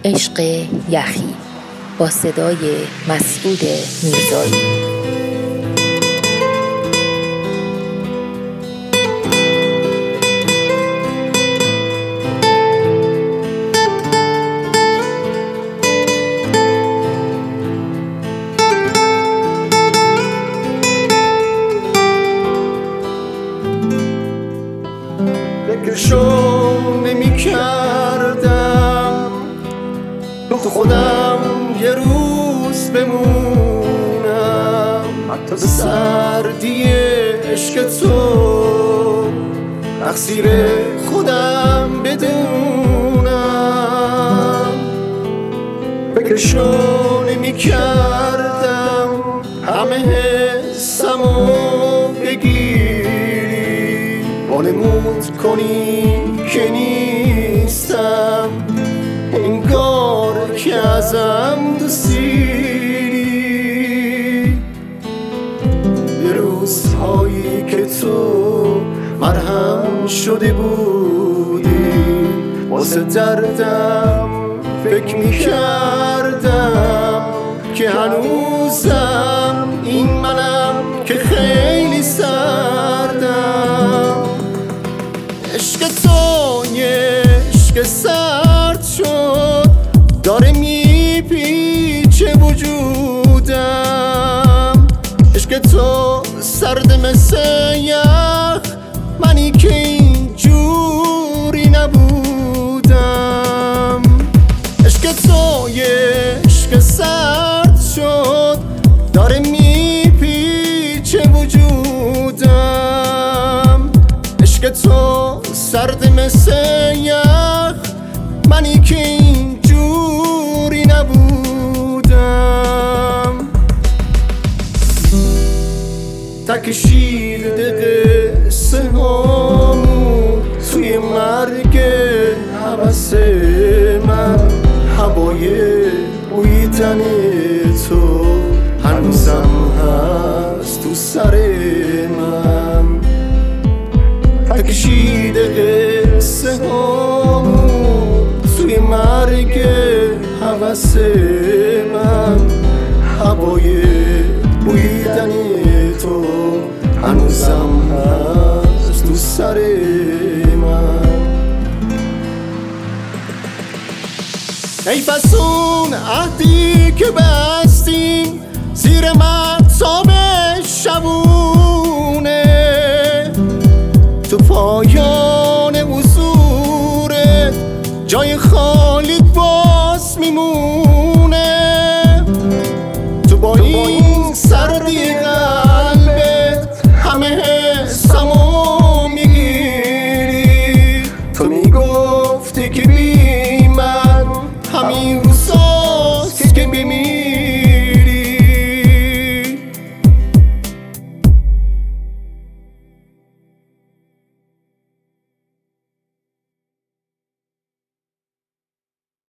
عشق یخی با صدای مسعود میرزایی. فکرشو نمی کردم تو خودم یه روز بمونم، حتی سردی عشق تو تقصیر خودم بدونم. فکرشو نمی کردم همه حسمو بگیری، وانمود کنی که نیستم، انگار که ازم دوستی. به روزهایی که تو مرهم شده بودی واسه دردم فکر میکردم که هنوزم این منم که خیلی سردم. عشق تو یه عشق سرد شد، داره میپیچه وجودم. عشق تو سرد مثل یخ، منی که اینجوری نبودم. عشق تو یه عشق سرد شد، داره میپیچه وجودم. عشق تو سرد مثل یخ، منی که اینجوری نبودم. تکشیده قصه هامون توی مرگ هوس من، هوای بویدن تو هنوزم هست تو سر من. تکشیده قصه هامون توی مرگ هوس من، هوای بویدن تو هنوزم هست تو سر من. حیف از اون عهدی که بستیم زیر مطاب شبونه، تو پایان حضورت جای خالی باز میمونه. تو با این سردی